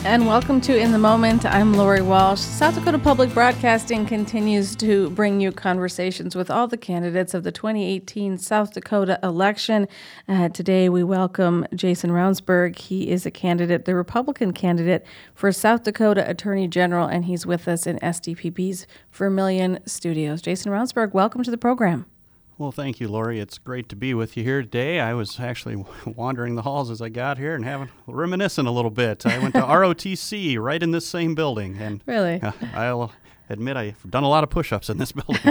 And welcome to In the Moment. I'm Lori Walsh. South Dakota Public Broadcasting continues to bring you conversations with all the candidates of the 2018 South Dakota election. Today we welcome Jason Ravnsborg. He is a candidate, the Republican candidate for South Dakota Attorney General, and he's with us in SDPB's Vermilion Studios. Jason Ravnsborg, welcome to the program. Well, thank you, Lori. It's great to be with you here today. I was actually wandering the halls as I got here and reminiscing a little bit. I went to ROTC right in this same building. And really? I'll admit I've done a lot of push-ups in this building.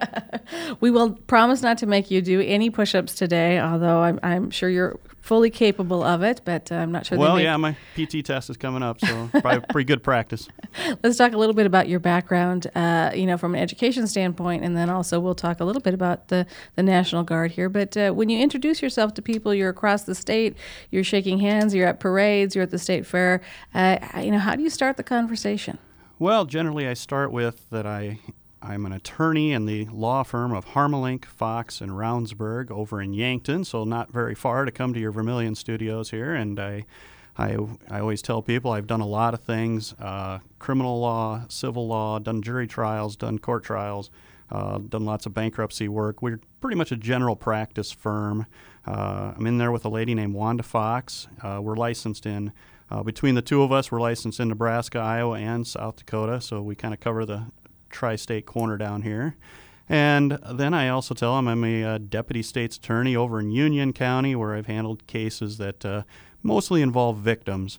We will promise not to make you do any push-ups today, although I'm sure you're fully capable of it, but I'm not sure. Well, yeah, my PT test is coming up, so probably pretty good practice. Let's talk a little bit about your background, from an education standpoint, and then also we'll talk a little bit about the National Guard here. But when you introduce yourself to people, you're across the state, you're shaking hands, you're at parades, you're at the state fair. How do you start the conversation? Well, generally I start with that I'm an attorney in the law firm of Harmelink, Fox, and Ravnsborg over in Yankton, so not very far to come to your Vermilion Studios here. And I always tell people I've done a lot of things, criminal law, civil law, done jury trials, done court trials, done lots of bankruptcy work. We're pretty much a general practice firm. I'm in there with a lady named Wanda Fox. We're licensed in between the two of us, we're licensed in Nebraska, Iowa, and South Dakota, so we kind of cover the tri-state corner down here. And then I also tell them I'm a deputy state's attorney over in Union County, where I've handled cases that mostly involve victims,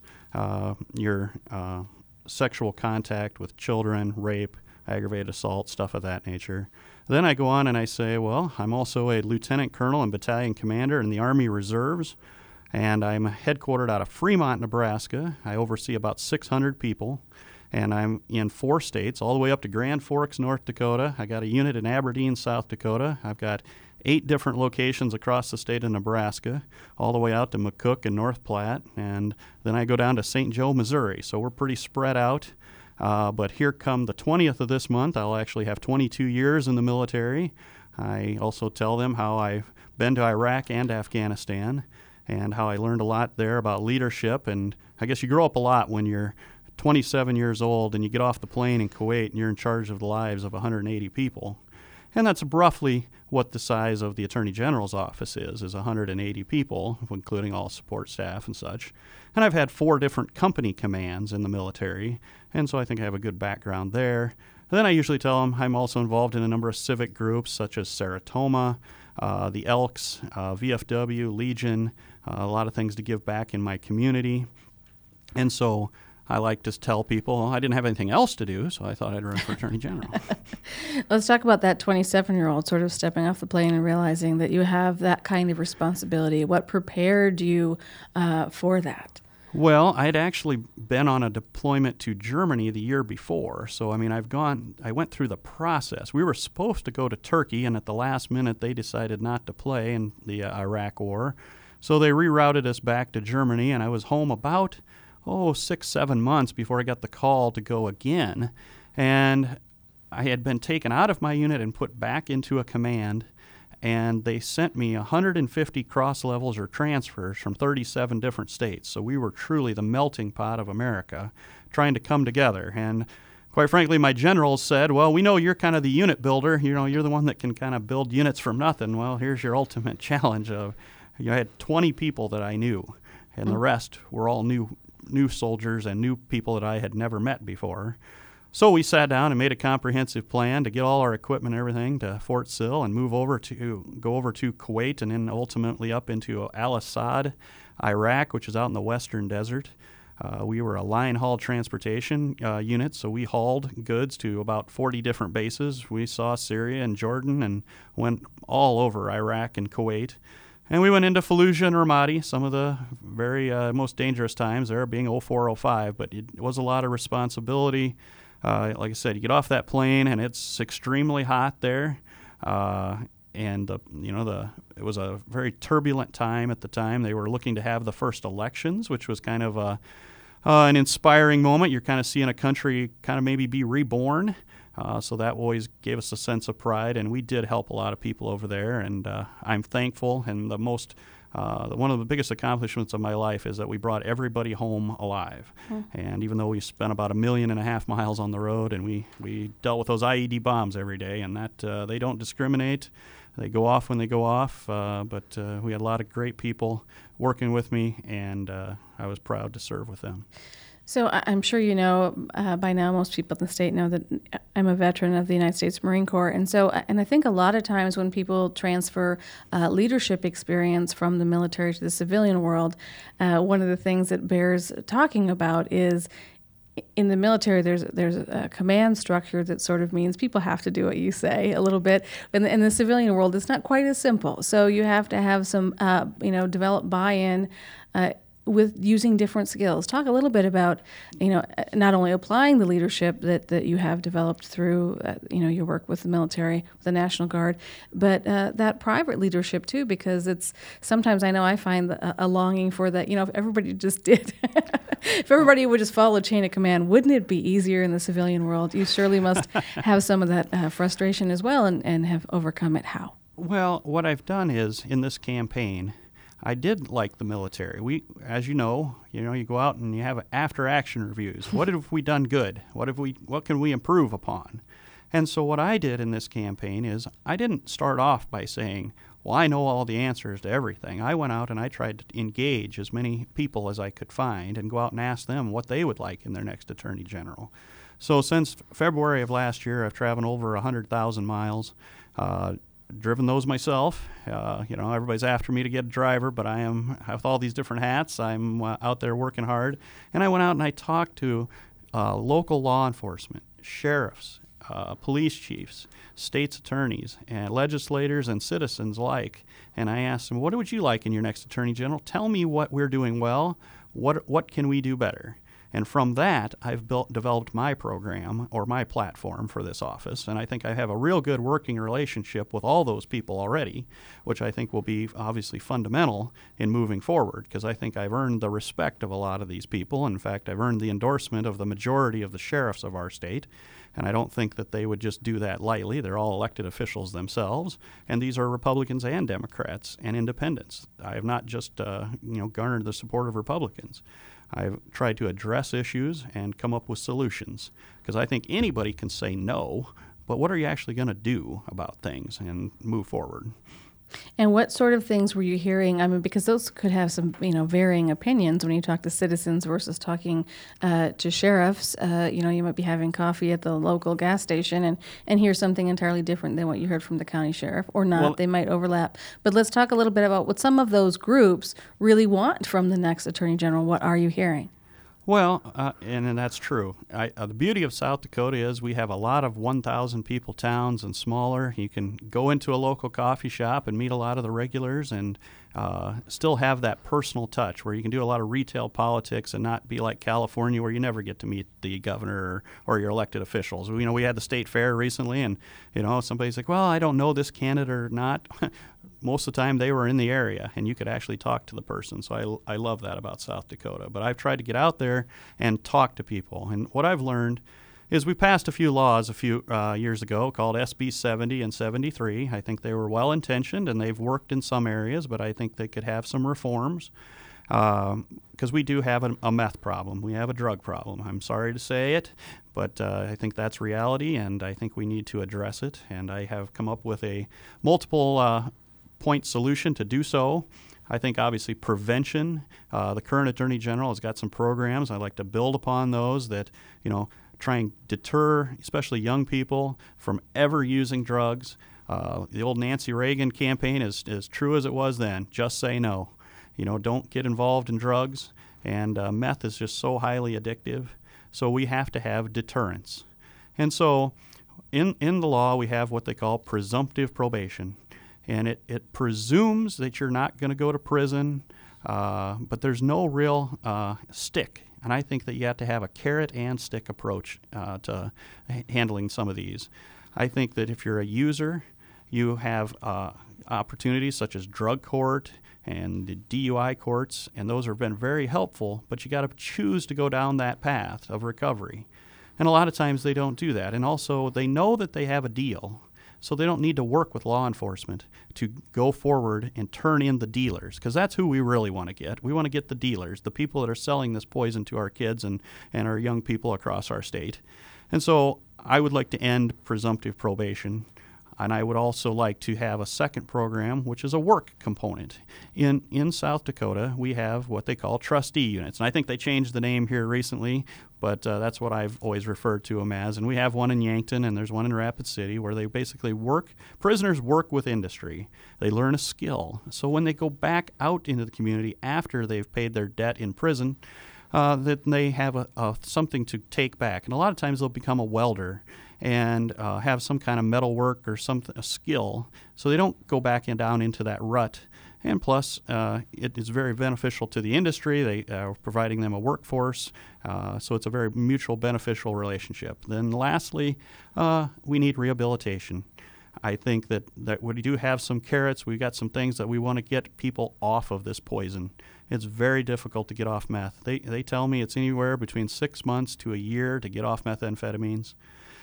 your sexual contact with children, rape, aggravated assault, stuff of that nature. Then I go on and I say, well, I'm also a lieutenant colonel and battalion commander in the Army Reserves, and I'm headquartered out of Fremont, Nebraska. I oversee about 600 people, and I'm in 4 states, all the way up to Grand Forks, North Dakota. I got a unit in Aberdeen, South Dakota. I've got 8 different locations across the state of Nebraska, all the way out to McCook and North Platte, and then I go down to St. Joe, Missouri. So we're pretty spread out. But here come the 20th of this month, I'll actually have 22 years in the military. I also tell them how I've been to Iraq and Afghanistan, and how I learned a lot there about leadership. And I guess you grow up a lot when you're 27 years old and you get off the plane in Kuwait and you're in charge of the lives of 180 people. And that's roughly what the size of the Attorney General's office is 180 people, including all support staff and such. And I've had 4 different company commands in the military, and so I think I have a good background there. And then I usually tell them I'm also involved in a number of civic groups such as Saratoma, the Elks, VFW, Legion, a lot of things to give back in my community. And so I like to tell people I didn't have anything else to do, so I thought I'd run for Attorney General. Let's talk about that 27-year-old sort of stepping off the plane and realizing that you have that kind of responsibility. What prepared you for that? Well, I'd actually been on a deployment to Germany the year before. So, I went through the process. We were supposed to go to Turkey, and at the last minute, they decided not to play in the Iraq War. So they rerouted us back to Germany, and I was home about 6-7 months before I got the call to go again. And I had been taken out of my unit and put back into a command, and they sent me 150 cross levels or transfers from 37 different states. So we were truly the melting pot of America trying to come together. And quite frankly, my generals said, well, we know you're kind of the unit builder. You're the one that can kind of build units from nothing. Well, here's your ultimate challenge. I had 20 people that I knew, and the rest were all new soldiers and new people that I had never met before. So we sat down and made a comprehensive plan to get all our equipment and everything to Fort Sill and go over to Kuwait, and then ultimately up into Al-Assad, Iraq, which is out in the western desert. We were a line haul transportation unit, so we hauled goods to about 40 different bases. We saw Syria and Jordan and went all over Iraq and Kuwait. And we went into Fallujah and Ramadi, some of the very most dangerous times there, being 0405, but it was a lot of responsibility. Like I said, you get off that plane and it's extremely hot there, and it was a very turbulent time at the time. They were looking to have the first elections, which was kind of an inspiring moment. You're kind of seeing a country kind of maybe be reborn. So that always gave us a sense of pride, and we did help a lot of people over there, and I'm thankful. And the most one of the biggest accomplishments of my life is that we brought everybody home alive. And even though we spent about 1.5 million miles on the road, and we dealt with those IED bombs every day, and that they don't discriminate. They go off when they go off, but we had a lot of great people working with me, and I was proud to serve with them. So I'm sure you know by now, most people in the state know that I'm a veteran of the United States Marine Corps. And I think a lot of times when people transfer leadership experience from the military to the civilian world, one of the things that bears talking about is in the military, there's a command structure that sort of means people have to do what you say a little bit. In the civilian world, it's not quite as simple. So you have to have some, develop buy-in with using different skills. Talk a little bit about, not only applying the leadership that you have developed through, your work with the military, with the National Guard, but that private leadership too, because it's sometimes I know I find a longing for that. If everybody just did, if everybody would just follow a chain of command, wouldn't it be easier in the civilian world? You surely must have some of that frustration as well, and have overcome it. How? Well, what I've done is in this campaign, I did like the military. We, as you know, you go out and you have after-action reviews. What have we done good? What can we improve upon? And so what I did in this campaign is I didn't start off by saying, well, I know all the answers to everything. I went out and I tried to engage as many people as I could find and go out and ask them what they would like in their next Attorney General. So since February of last year, I've traveled over 100,000 miles. Driven those myself. Everybody's after me to get a driver, but I am, with all these different hats, I'm out there working hard. And I went out and I talked to local law enforcement, sheriffs, police chiefs, state's attorneys, and legislators and citizens alike. And I asked them, what would you like in your next Attorney General? Tell me what we're doing well. What can we do better? And from that, I've developed my program or my platform for this office. And I think I have a real good working relationship with all those people already, which I think will be obviously fundamental in moving forward, because I think I've earned the respect of a lot of these people. In fact, I've earned the endorsement of the majority of the sheriffs of our state. And I don't think that they would just do that lightly. They're all elected officials themselves. And these are Republicans and Democrats and independents. I have not just garnered the support of Republicans. I've tried to address issues and come up with solutions, because I think anybody can say no, but what are you actually going to do about things and move forward? And what sort of things were you hearing? I mean, because those could have some, varying opinions when you talk to citizens versus talking to sheriffs. You might be having coffee at the local gas station and hear something entirely different than what you heard from the county sheriff, or not. Well, they might overlap. But let's talk a little bit about what some of those groups really want from the next Attorney General. What are you hearing? Well, and that's true. The beauty of South Dakota is we have a lot of 1,000 people towns and smaller. You can go into a local coffee shop and meet a lot of the regulars and still have that personal touch where you can do a lot of retail politics and not be like California where you never get to meet the governor or your elected officials. We had the state fair recently, and somebody's like, well, I don't know this candidate or not. Most of the time they were in the area and you could actually talk to the person. So I love that about South Dakota. But I've tried to get out there and talk to people. And what I've learned is we passed a few laws a few years ago called SB 70 and 73. I think they were well-intentioned and they've worked in some areas, but I think they could have some reforms, because we do have a meth problem. We have a drug problem. I'm sorry to say it, but I think that's reality, and I think we need to address it. And I have come up with a multiple point solution to do so. I think obviously prevention, the current Attorney General has got some programs. I'd like to build upon those that, try and deter especially young people from ever using drugs. The old Nancy Reagan campaign is as true as it was then. Just say no. Don't get involved in drugs. And meth is just so highly addictive. So we have to have deterrence. And so in the law, we have what they call presumptive probation. And it presumes that you're not going to go to prison, but there's no real stick. And I think that you have to have a carrot and stick approach to handling some of these. I think that if you're a user, you have opportunities such as drug court and the DUI courts, and those have been very helpful, but you got to choose to go down that path of recovery. And a lot of times they don't do that. And also they know that they have a deal. so they don't need to work with law enforcement to go forward and turn in the dealers, because that's who we really want to get. We want to get the dealers, the people that are selling this poison to our kids and our young people across our state. And so I would like to end presumptive probation. And I would also like to have a second program, which is a work component. In South Dakota, we have what they call trustee units. And I think they changed the name here recently, but that's what I've always referred to them as. And we have one in Yankton, and there's one in Rapid City, where they basically prisoners work with industry. They learn a skill. So when they go back out into the community after they've paid their debt in prison, that they have something to take back. And a lot of times they'll become a welder and have some kind of metal work or a skill, so they don't go back down into that rut. And plus, it is very beneficial to the industry. They are providing them a workforce, so it's a very mutual beneficial relationship. Then lastly, we need rehabilitation. I think that we do have some carrots. We've got some things that we want to get people off of this poison. It's very difficult to get off meth. They tell me it's anywhere between 6 months to a year to get off methamphetamines.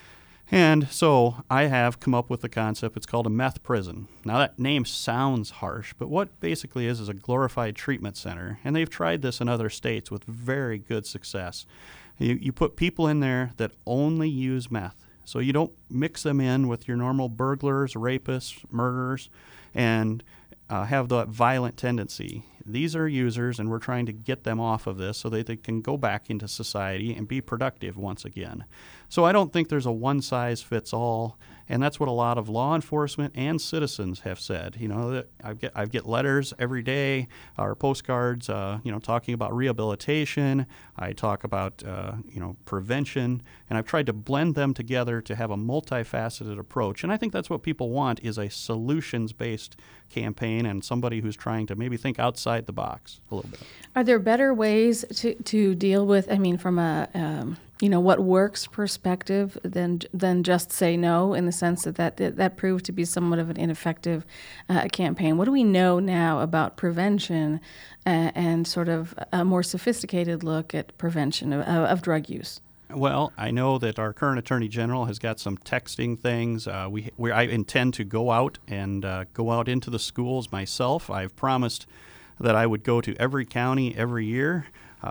And so I have come up with the concept. It's called a meth prison. Now that name sounds harsh, but what basically is a glorified treatment center. And they've tried this in other states with very good success. You put people in there that only use meth. So you don't mix them in with your normal burglars, rapists, murderers, and have that violent tendency. These are users, and we're trying to get them off of this so that they can go back into society and be productive once again. So I don't think there's a one-size-fits-all, and that's what a lot of law enforcement and citizens have said. You know, that I get letters every day or postcards, talking about rehabilitation. I talk about, prevention, and I've tried to blend them together to have a multifaceted approach. And I think that's what people want, is a solutions-based campaign and somebody who's trying to maybe think outside the box a little bit. Are there better ways to deal with, from a what works perspective than just say no, in the sense that proved to be somewhat of an ineffective campaign? What do we know now about prevention and sort of a more sophisticated look at prevention of drug use? Well, I know that our current Attorney General has got some texting things. I intend to go out and go out into the schools myself. I've promised that I would go to every county every year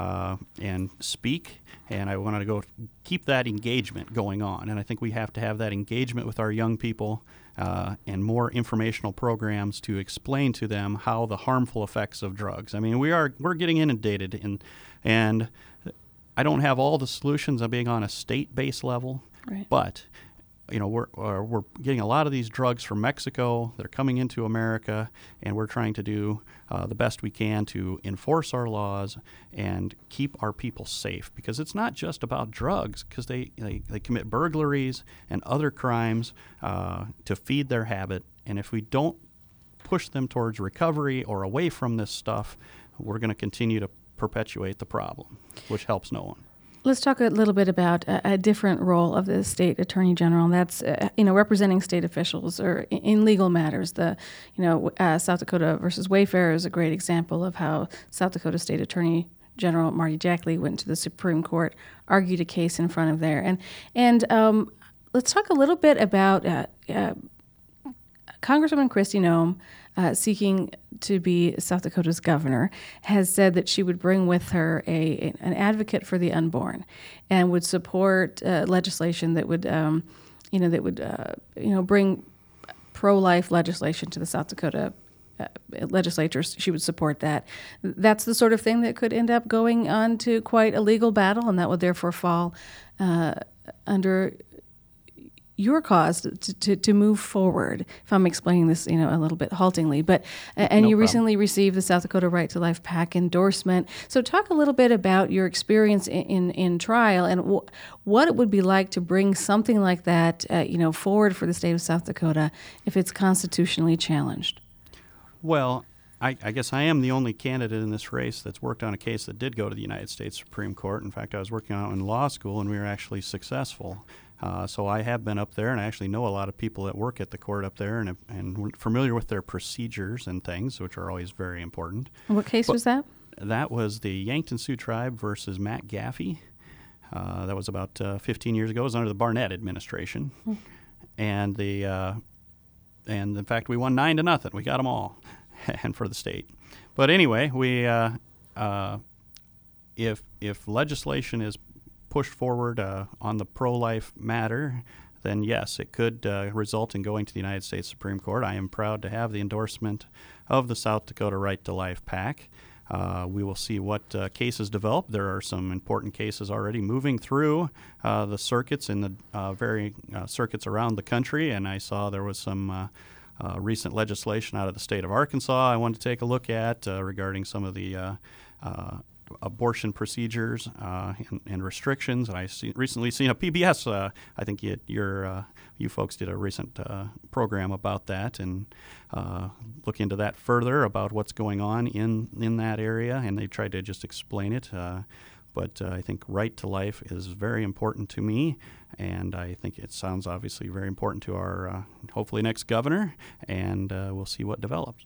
and speak, and I want to go keep that engagement going on. And I think we have to have that engagement with our young people and more informational programs to explain to them how the harmful effects of drugs. I mean, we're getting inundated, and I don't have all the solutions of being on a state-based level, right. But we're getting a lot of these drugs from Mexico. They're coming into America, and we're trying to do the best we can to enforce our laws and keep our people safe. Because it's not just about drugs, because they commit burglaries and other crimes to feed their habit. And if we don't push them towards recovery or away from this stuff, we're going to continue to perpetuate the problem, which helps no one. Let's talk a little bit about a different role of the state attorney general, and that's representing state officials or in legal matters. South Dakota versus Wayfarer is a great example of how South Dakota State Attorney General Marty Jackley went to the Supreme Court, argued a case in front of there, and let's talk a little bit about Congresswoman Kristi Noem, seeking to be South Dakota's governor, has said that she would bring with her an advocate for the unborn, and would support legislation that would, bring pro-life legislation to the South Dakota legislature. She would support that. That's the sort of thing that could end up going on to quite a legal battle, and that would therefore fall under your cause to move forward, if I'm explaining this, a little bit haltingly. But and you recently received the South Dakota Right to Life PAC endorsement. So talk a little bit about your experience in trial and what it would be like to bring something like that, forward for the state of South Dakota if it's constitutionally challenged. Well, I guess I am the only candidate in this race that's worked on a case that did go to the United States Supreme Court. In fact, I was working on it in law school, and we were actually successful. So I have been up there, and I actually know a lot of people that work at the court up there, and we're familiar with their procedures and things, which are always very important. What case was that? That was the Yankton Sioux Tribe versus Matt Gaffey. That was about 15 years ago. It was under the Barnett administration. And and in fact, we won 9-0. We got them all, and for the state. But anyway, if legislation is pushed forward on the pro-life matter, then yes, it could result in going to the United States Supreme Court. I am proud to have the endorsement of the South Dakota Right to Life PAC. We will see what cases develop. There are some important cases already moving through the circuits in the varying circuits around the country, and I saw there was some recent legislation out of the state of Arkansas I wanted to take a look at regarding some of the abortion procedures and restrictions. And I recently seen a PBS. I think you folks did a recent program about that, and look into that further about what's going on in that area. And they tried to just explain it. But I think right to life is very important to me, and I think it sounds obviously very important to our hopefully next governor, and we'll see what develops.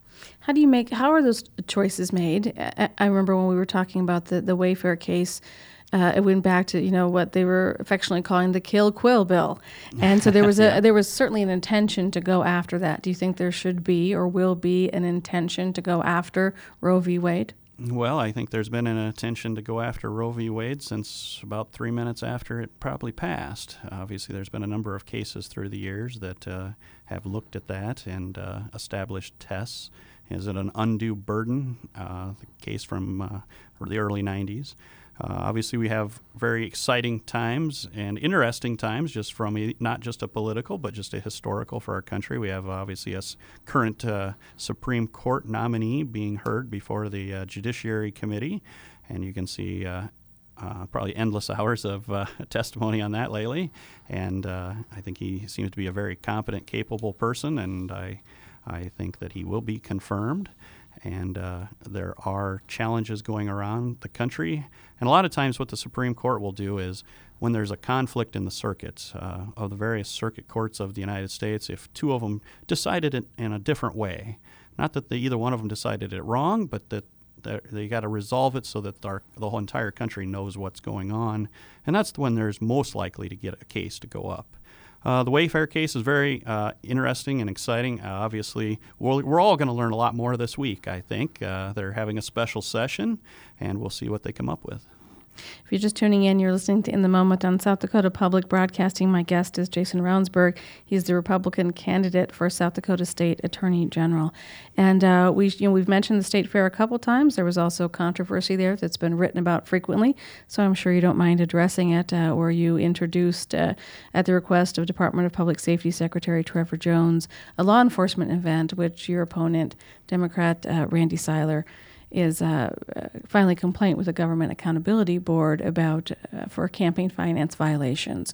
How are those choices made? I remember when we were talking about the Wayfair case, it went back to what they were affectionately calling the Kill Quill bill, and so there was there was certainly an intention to go after that. Do you think there should be or will be an intention to go after Roe v. Wade? Well, I think there's been an intention to go after Roe v. Wade since about 3 minutes after it probably passed. Obviously, there's been a number of cases through the years that have looked at that and established tests. Is it an undue burden? The case from the early 90s. Obviously, we have very exciting times and interesting times, just from not just a political, but just a historical for our country. We have obviously a current Supreme Court nominee being heard before the Judiciary Committee, and you can see probably endless hours of testimony on that lately. And I think he seems to be a very competent, capable person, and I think that he will be confirmed. And there are challenges going around the country. And a lot of times what the Supreme Court will do is when there's a conflict in the circuits of the various circuit courts of the United States, if two of them decided it in a different way, not that either one of them decided it wrong, but that they got to resolve it so that the whole entire country knows what's going on. And that's when there's most likely to get a case to go up. The Wayfair case is very interesting and exciting. Obviously, we're all going to learn a lot more this week, I think. They're having a special session, and we'll see what they come up with. If you're just tuning in, you're listening to In the Moment on South Dakota Public Broadcasting. My guest is Jason Ravnsborg. He's the Republican candidate for South Dakota State Attorney General. And we've mentioned the State Fair a couple times. There was also controversy there that's been written about frequently, so I'm sure you don't mind addressing it, where you introduced, at the request of Department of Public Safety Secretary Trevor Jones, a law enforcement event which your opponent, Democrat Randy Seiler, is filing a complaint with the Government Accountability Board about for campaign finance violations.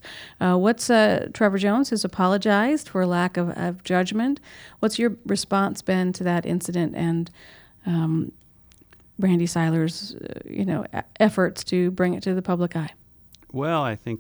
Trevor Jones has apologized for lack of judgment. What's your response been to that incident and Randy Seiler's efforts to bring it to the public eye? Well, I think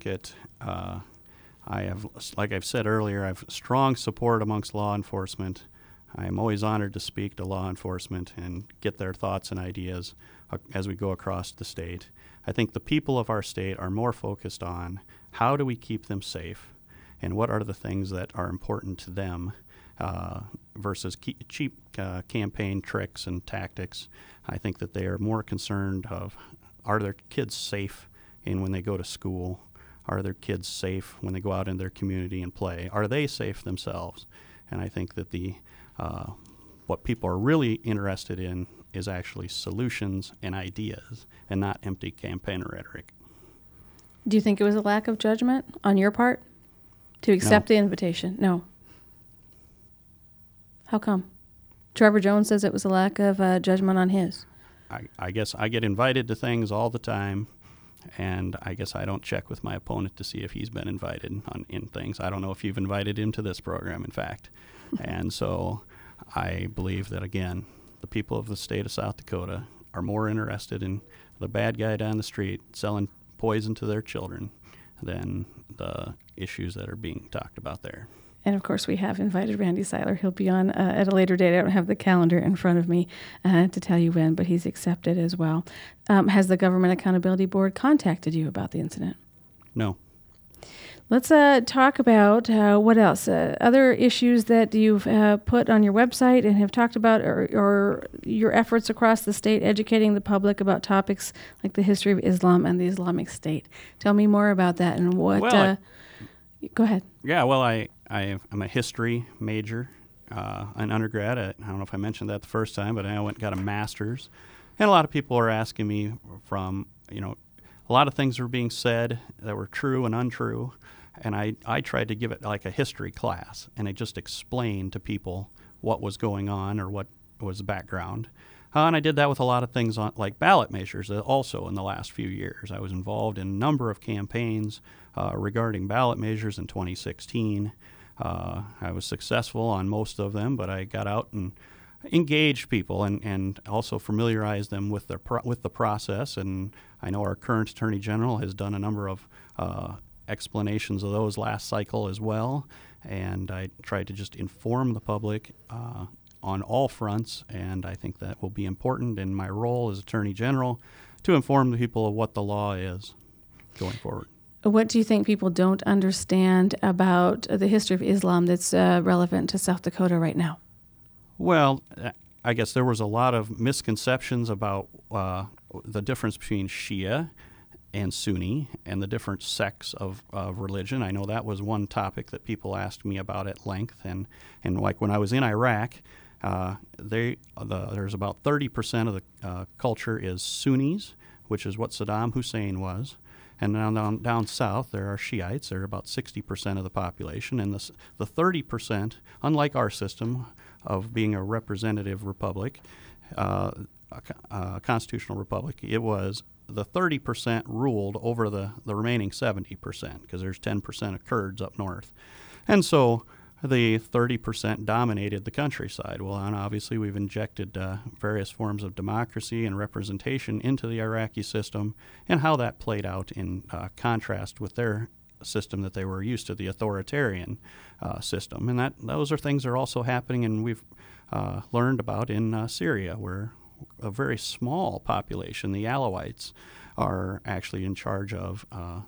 like I've said earlier, I have strong support amongst law enforcement. I am always honored to speak to law enforcement and get their thoughts and ideas as we go across the state. I think the people of our state are more focused on how do we keep them safe and what are the things that are important to them versus cheap campaign tricks and tactics. I think that they are more concerned of, are their kids safe when they go to school? Are their kids safe when they go out in their community and play? Are they safe themselves? And I think that what people are really interested in is actually solutions and ideas and not empty campaign rhetoric. Do you think it was a lack of judgment on your part to accept the invitation? No. How come? Trevor Jones says it was a lack of judgment on his. I guess I get invited to things all the time, and I guess I don't check with my opponent to see if he's been invited in things. I don't know if you've invited him to this program, in fact. And so I believe that, again, the people of the state of South Dakota are more interested in the bad guy down the street selling poison to their children than the issues that are being talked about there. And, of course, we have invited Randy Seiler. He'll be on at a later date. I don't have the calendar in front of me to tell you when, but he's accepted as well. Has the Government Accountability Board contacted you about the incident? No. Let's talk about what else. Other issues that you've put on your website and have talked about, or your efforts across the state educating the public about topics like the history of Islam and the Islamic State. Tell me more about that and what. Well, go ahead. Yeah, well, I'm a history major, an undergrad. I don't know if I mentioned that the first time, but I went and got a master's. And a lot of people are asking me from, a lot of things were being said that were true and untrue. And I tried to give it like a history class, and I just explained to people what was going on or what was the background. And I did that with a lot of things like ballot measures also in the last few years. I was involved in a number of campaigns regarding ballot measures in 2016. I was successful on most of them, but I got out and engaged people and also familiarized them with the process. And I know our current Attorney General has done a number of explanations of those last cycle as well, and I tried to just inform the public on all fronts, and I think that will be important in my role as Attorney General to inform the people of what the law is going forward. What do you think people don't understand about the history of Islam that's relevant to South Dakota right now? Well, I guess there was a lot of misconceptions about the difference between Shia and Sunni and the different sects of religion. I know that was one topic that people asked me about at length. And like when I was in Iraq, there's about 30% of the culture is Sunnis, which is what Saddam Hussein was. And down south, there are Shiites. They're about 60% of the population. And the 30%, unlike our system of being a representative republic, a constitutional republic, it was the 30% ruled over the remaining 70% because there's 10% of Kurds up north. And so the 30% dominated the countryside. Well, and obviously we've injected various forms of democracy and representation into the Iraqi system, and how that played out in contrast with their system that they were used to, the authoritarian system. And those are things that are also happening, and we've learned about in Syria, where a very small population, the Alawites, are actually in charge of,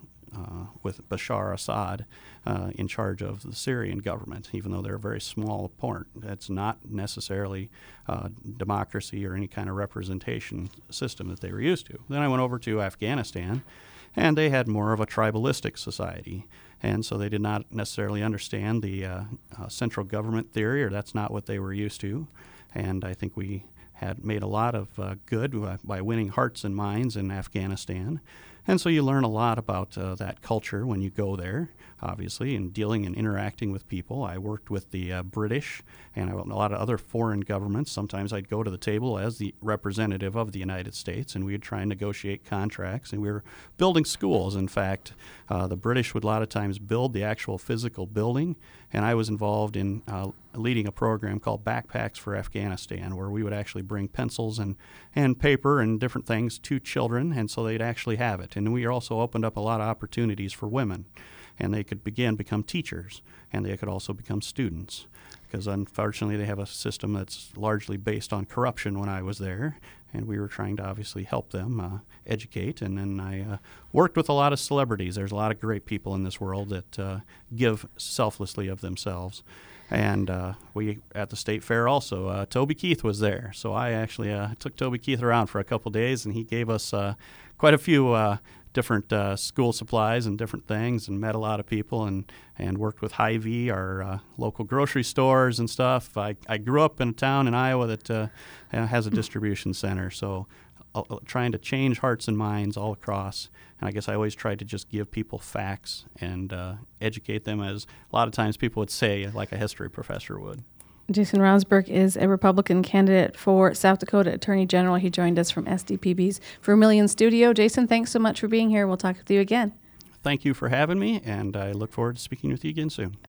with Bashar Assad in charge of the Syrian government, even though they're a very small part. That's not necessarily democracy or any kind of representation system that they were used to. Then I went over to Afghanistan, and they had more of a tribalistic society. And so they did not necessarily understand the central government theory, or that's not what they were used to. And I think we had made a lot of good by winning hearts and minds in Afghanistan. And so you learn a lot about that culture when you go there, obviously, and dealing and interacting with people. I worked with the British and a lot of other foreign governments. Sometimes I'd go to the table as the representative of the United States, and we'd try and negotiate contracts, and we were building schools. In fact, the British would a lot of times build the actual physical building, and I was involved in leading a program called Backpacks for Afghanistan, where we would actually bring pencils and paper and different things to children, and so they'd actually have it. And we also opened up a lot of opportunities for women, and they could become teachers, and they could also become students, because unfortunately they have a system that's largely based on corruption when I was there, and we were trying to obviously help them educate. And then I worked with a lot of celebrities. There's a lot of great people in this world that give selflessly of themselves. And we, at the state fair also, Toby Keith was there. So I actually took Toby Keith around for a couple days, and he gave us quite a few different school supplies and different things, and met a lot of people, and worked with Hy-Vee, our local grocery stores and stuff. I grew up in a town in Iowa that has a distribution center, so trying to change hearts and minds all across. And I guess I always tried to just give people facts and educate them, as a lot of times people would say, like a history professor would. Jason Ravnsborg is a Republican candidate for South Dakota Attorney General. He joined us from SDPB's Vermilion Studio. Jason, thanks so much for being here. We'll talk with you again. Thank you for having me, and I look forward to speaking with you again soon.